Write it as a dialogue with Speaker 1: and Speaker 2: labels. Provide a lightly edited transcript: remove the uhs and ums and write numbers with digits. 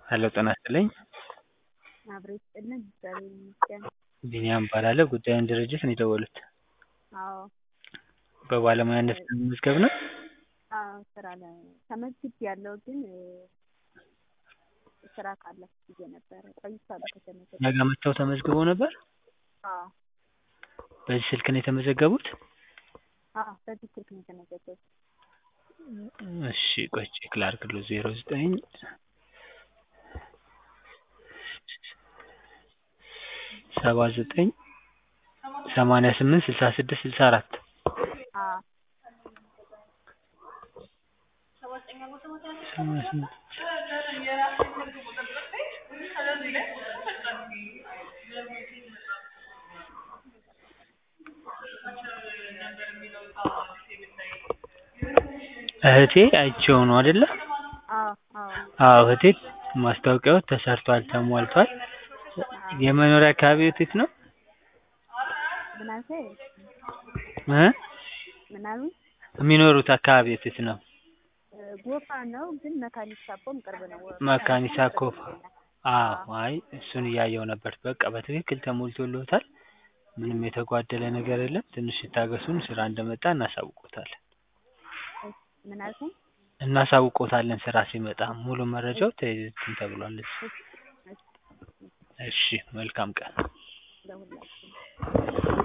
Speaker 1: ሄሎ ጤና ይስጥልኝ።
Speaker 2: አብሮ ይስጥልን እግዚአብሔር ይመስገን።
Speaker 1: ቢኒያም እባላለሁ። ጉዳዩን ድርጅት ነው የደወሉት?
Speaker 2: አዎ
Speaker 1: በባለሙያነት ለመመዝገብ ነው?
Speaker 2: አዎ ስራ ላይ ተመዝግቤያለሁ፣ ግን ስራ ካለ ብዬ ነበረ ቆይቻለሁ ከተመዘገብኩ።
Speaker 1: እኛ ጋር መጥተው ተመዝግበው ነበር?
Speaker 2: አዎ
Speaker 1: በዚህ ስልክ ነው የተመዘገቡት?
Speaker 2: አዎ በዚህ ስልክ ነው የተመዘገብኩት።
Speaker 1: እሺ ቆይ ቼክ ላድርግልዎ። 09 79 88 66 64
Speaker 2: አዎ
Speaker 1: 88 እህቴ አይቼው ነው አይደለ?
Speaker 2: አዎ አዎ
Speaker 1: አዎ እህቴ ማስታወቂያው ተሰርቷል፣ ተሟልቷል። የመኖሪያ አካባቢዎት የት ነው?
Speaker 2: ምን አልከኝ? ምን አሉኝ?
Speaker 1: የሚኖሩት አካባቢዎት የት ነው?
Speaker 2: ጎፋ ነው፣ ግን መካኒሳ አቦም ቅርብ ነው።
Speaker 1: መካኒሳ ጎፋ። አዎ አይ እሱን እያየው ነበር። በቃ በትክክል ተሞልቶልዎታል። ምንም የተጓደለ ነገር የለም። ትንሽ ይታገሱን፣ ስራ እንደመጣ እናሳውቅዎታለን።
Speaker 2: ምን አልከኝ?
Speaker 1: እናሳውቅዎታለን ስራ ሲመጣ። ሙሉ መረጃው እንትን ተብሏል። እሺ መልካም ቀን።
Speaker 2: ለሁላችንም